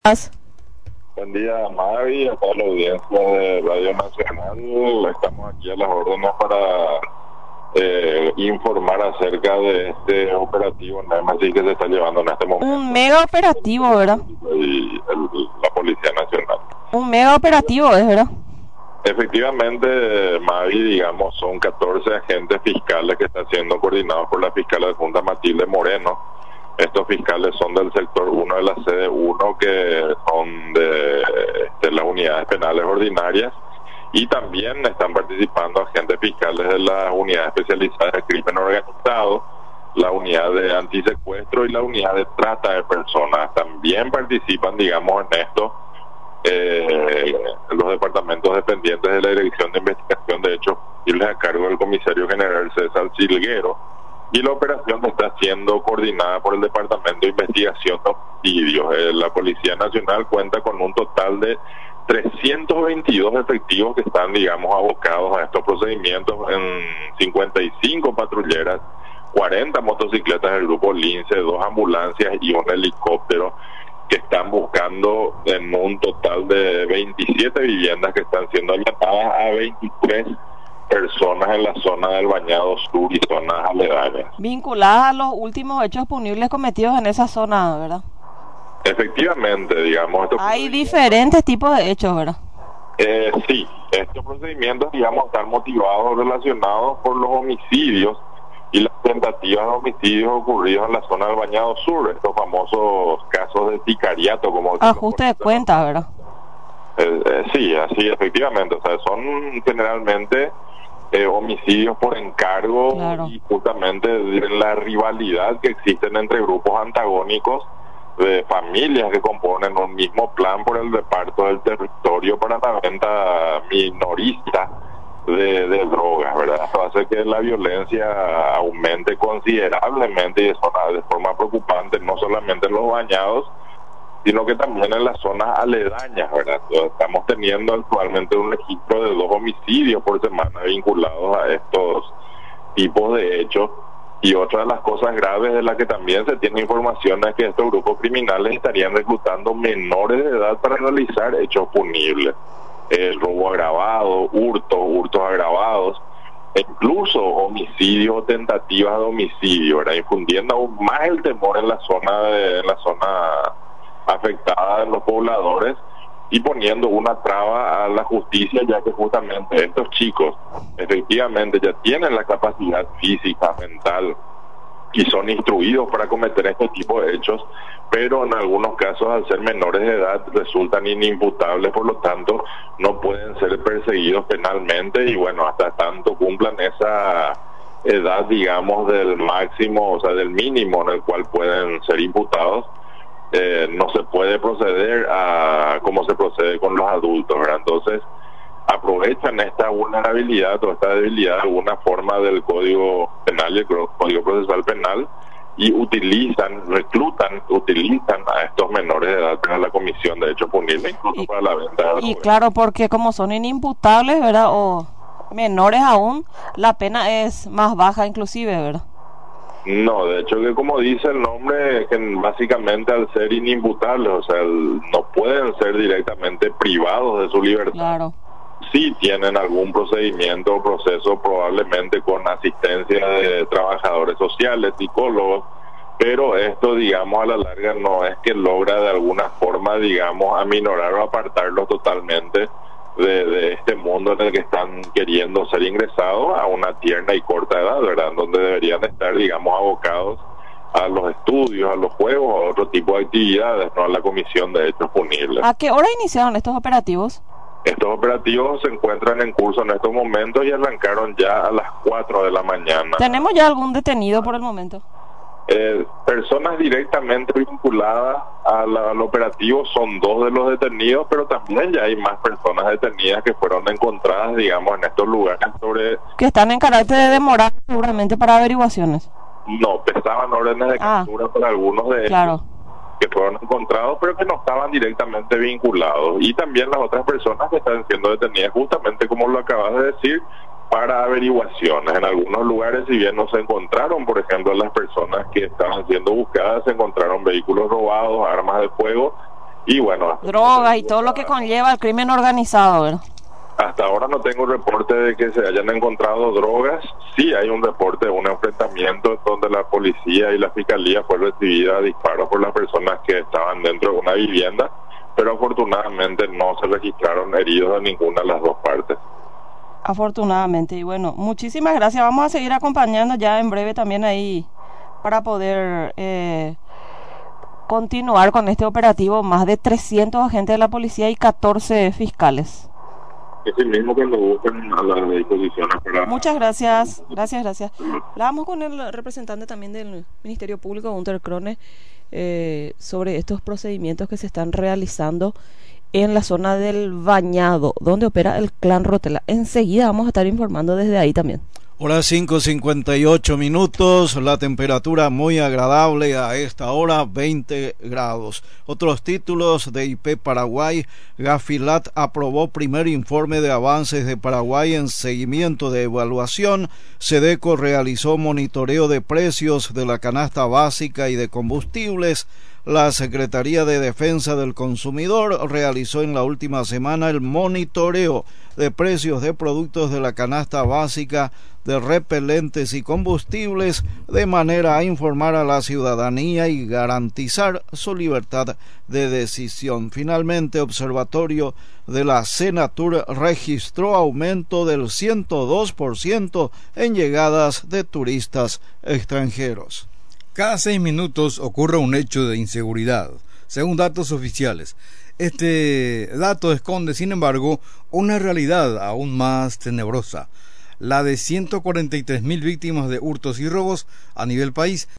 Estás? Buen día, Mavi, a toda la audiencia de Radio Nacional. Estamos aquí a las órdenes para informar acerca de este operativo Nemesis que se está llevando en este momento. Un mega operativo, ¿verdad? Y la Policía Nacional. Un mega operativo es, ¿verdad? Efectivamente, Mavi, digamos, son 14 agentes fiscales que están siendo coordinados por la fiscal adjunta Matilde Moreno. Estos fiscales son del sector 1 de la sede 1, que son de las unidades penales ordinarias, y también están participando agentes fiscales de las unidades especializadas de crimen organizado, la unidad de antisecuestro y la unidad de trata de personas. También participan, digamos, en esto los departamentos dependientes de la Dirección de Investigación de Hechos Posibles a cargo del comisario general César Silguero. Y la operación está siendo coordinada por el Departamento de Investigación de Homicidios. La Policía Nacional cuenta con un total de 322 efectivos que están, digamos, abocados a estos procedimientos en 55 patrulleras, 40 motocicletas del grupo Lince, 2 ambulancias y un helicóptero, que están buscando en un total de 27 viviendas que están siendo allanadas a 23 personas en la zona del Bañado Sur y zonas aledañas. Vinculadas a los últimos hechos punibles cometidos en esa zona, ¿verdad? Efectivamente, digamos... Hay diferentes tipos de hechos, ¿verdad? Sí, estos procedimientos, digamos, están motivados, relacionados por los homicidios y las tentativas de homicidios ocurridos en la zona del Bañado Sur, estos famosos casos de sicariato, como... Ajuste de cuentas, ¿verdad? Sí, así, efectivamente, o sea, son generalmente... homicidios por encargo, claro. Y justamente la rivalidad que existen entre grupos antagónicos de familias que componen un mismo plan por el reparto del territorio para la venta minorista de drogas, ¿verdad? Eso hace que la violencia aumente considerablemente y de forma preocupante, no solamente en los bañados, sino que también en las zonas aledañas, ¿verdad? Estamos teniendo actualmente un registro de 2 homicidios por semana vinculados a estos tipos de hechos. Y otra de las cosas graves de las que también se tiene información es que estos grupos criminales estarían reclutando menores de edad para realizar hechos punibles. El robo agravado, hurtos agravados, e incluso homicidios o tentativas de homicidio, ¿verdad? Infundiendo aún más el temor en la zona afectada de los pobladores y poniendo una traba a la justicia, ya que justamente estos chicos efectivamente ya tienen la capacidad física, mental y son instruidos para cometer este tipo de hechos, pero en algunos casos al ser menores de edad resultan inimputables, por lo tanto no pueden ser perseguidos penalmente y bueno, hasta tanto cumplan esa edad, digamos, del máximo, o sea, del mínimo en el cual pueden ser imputados. No se puede proceder a como se procede con los adultos, ¿verdad? Entonces aprovechan esta vulnerabilidad o esta debilidad de alguna forma del Código Penal y el Código Procesal Penal y utilizan a estos menores de edad para la comisión de hechos punibles, incluso para la venta de drogas. Y claro, porque como son inimputables, ¿verdad? O menores aún, la pena es más baja inclusive, ¿verdad? No, de hecho que como dice el nombre, que básicamente al ser inimputables, o sea, no pueden ser directamente privados de su libertad. Claro. Sí tienen algún procedimiento o proceso, probablemente con asistencia de trabajadores sociales, psicólogos, pero esto, digamos, a la larga no es que logra de alguna forma, digamos, aminorar o apartarlos totalmente de este mundo en el que están queriendo ser ingresados a una tierna y corta edad, ¿verdad? Donde deberían estar, digamos, abocados a los estudios, a los juegos, a otro tipo de actividades, no a la comisión de hechos punibles. ¿A qué hora iniciaron estos operativos? Estos operativos se encuentran en curso en estos momentos y arrancaron ya a las 4 de la mañana. ¿Tenemos ya algún detenido por el momento? Personas directamente vinculadas al operativo son 2 de los detenidos, pero también ya hay más personas detenidas que fueron encontradas, digamos, en estos lugares que están en carácter de demora seguramente para averiguaciones. No, pesaban órdenes de captura por algunos de ellos. Claro. Que fueron encontrados, pero que no estaban directamente vinculados. Y también las otras personas que están siendo detenidas, justamente como lo acabas de decir, para averiguaciones. En algunos lugares, si bien no se encontraron, por ejemplo, las personas que estaban siendo buscadas, se encontraron vehículos robados, armas de fuego Y bueno, drogas y todo lo que conlleva el crimen organizado, ¿verdad? Hasta ahora no tengo reporte de que se hayan encontrado drogas. Sí hay un reporte de un enfrentamiento donde la policía y la fiscalía fue recibida a disparos por las personas que estaban dentro de una vivienda, pero afortunadamente no se registraron heridos de ninguna de las dos partes. Afortunadamente. Y bueno, muchísimas gracias. Vamos a seguir acompañando ya en breve también ahí para poder continuar con este operativo. Más de 300 agentes de la policía y 14 fiscales. Es el mismo que lo buscan a la disposición para... Muchas gracias. Gracias. Hablábamos con el representante también del Ministerio Público, Gunter Krone, sobre estos procedimientos que se están realizando en la zona del Bañado, donde opera el Clan Rotela. Enseguida vamos a estar informando desde ahí también. Hora 5:58, la temperatura muy agradable a esta hora, 20 grados. Otros títulos de IP Paraguay. Gafilat aprobó primer informe de avances de Paraguay en seguimiento de evaluación. Sedeco realizó monitoreo de precios de la canasta básica y de combustibles. La Secretaría de Defensa del Consumidor realizó en la última semana el monitoreo de precios de productos de la canasta básica, de repelentes y combustibles, de manera a informar a la ciudadanía y garantizar su libertad de decisión. Finalmente, Observatorio de la Senatur registró aumento del 102% en llegadas de turistas extranjeros. Cada 6 minutos ocurre un hecho de inseguridad, según datos oficiales. Este dato esconde, sin embargo, una realidad aún más tenebrosa, la de 143.000 víctimas de hurtos y robos a nivel país.